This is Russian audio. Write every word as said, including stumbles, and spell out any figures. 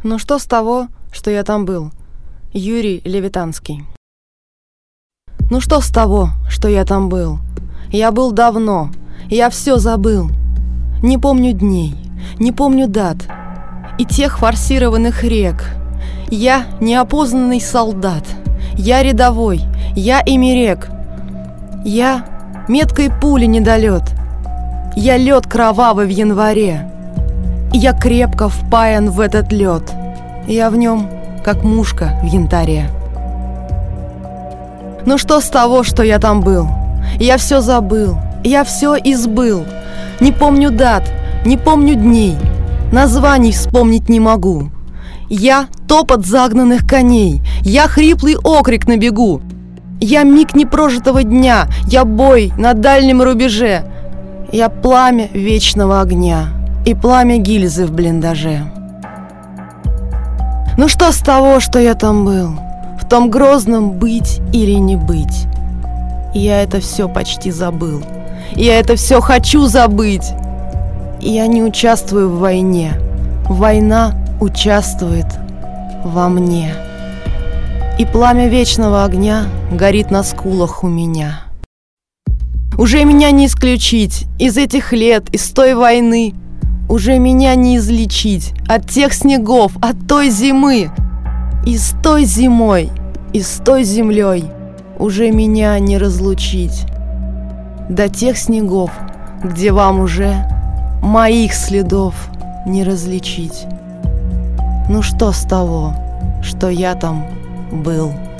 Ну что с того, что я там был? Юрий Левитанский. Ну что с того, что я там был? Я был давно, я все забыл. Не помню дней, не помню дат и тех форсированных рек. Я неопознанный солдат, я рядовой, я имерек. Я меткой пули недолет, я лед кровавый в январе. Я крепко впаян в этот лед, я в нем, как мушка в янтаре. Ну что с того, что я там был? Я все забыл, я все избыл. Не помню дат, не помню дней, названий вспомнить не могу. Я топот загнанных коней, я хриплый окрик на бегу. Я миг непрожитого дня, я бой на дальнем рубеже. Я пламя вечного огня и пламя гильзы в блиндаже. Ну что с того, что я там был? В том грозном быть или не быть. Я это все почти забыл. Я это все хочу забыть. Я не участвую в войне. Война участвует во мне. И пламя вечного огня горит на скулах у меня. Уже меня не исключить из этих лет, из той войны. Уже меня не излечить от тех снегов, от той зимы. И с той зимой, и с той землей уже меня не разлучить. До тех снегов, где вам уже моих следов не различить. Ну что с того, что я там был?